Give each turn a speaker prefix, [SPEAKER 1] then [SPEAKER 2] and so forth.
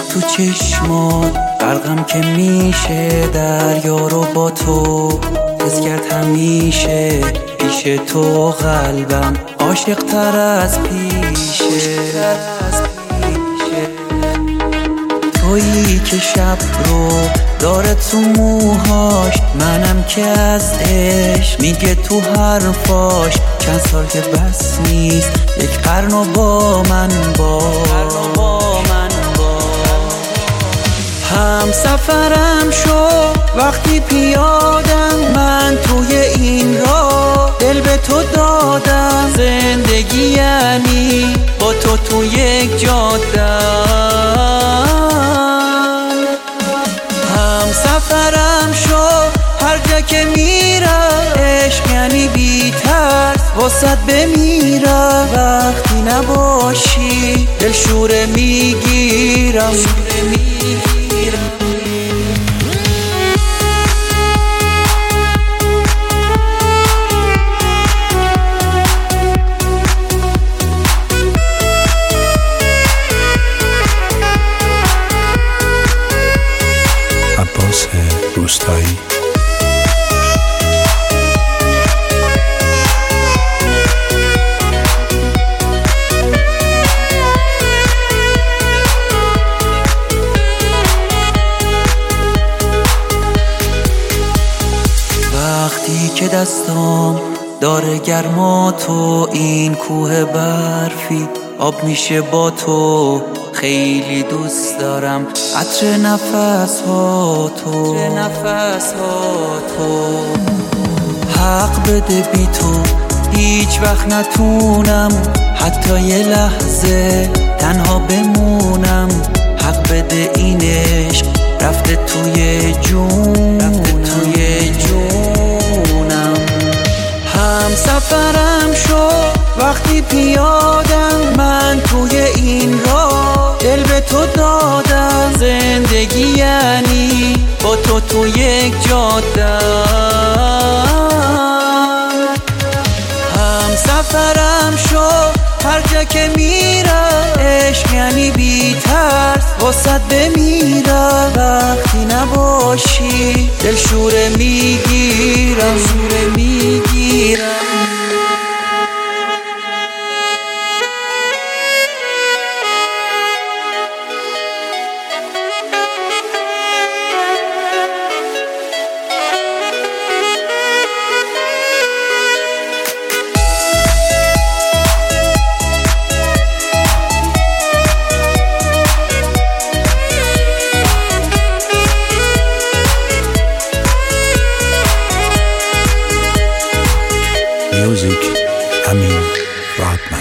[SPEAKER 1] تو چشمات غرقم که میشه دریا رو با تو حس کرد همیشه پیش تو قلبم عاشق تر از پیشه تویی که شب رو داره تو موهاش منم که از عشق میگه تو حرفاش چند سال که بس نیست یک قرن با من هم سفرم شو وقتی پیادم من توی این راه دل به تو دادم زندگی یعنی با تو یک جاده هم سفرم شو هر جا که میرم عشق یعنی بی ترس واسط بمیرم وقتی نباشی دل شوره میگیرم
[SPEAKER 2] عباس روستایی.
[SPEAKER 1] وقتی که دستام داره گرما تو این کوه برفی آب میشه با تو خیلی دوست دارم عطر نفس ها تو حق بده بی تو هیچ وقت نتونم حتی یه لحظه تنها بمونم حق بده این عشق رفته توی جونم هم سفرم شو وقتی پیادم من توی این راه دل به تو دادم زندگی یعنی با تو یک جاده هم سفرم شو هر جا که میرم عشق یعنی بی ترس واسط بمیرم وقتی نباشی دل شوره میگیرم
[SPEAKER 2] Music, Amin Radman.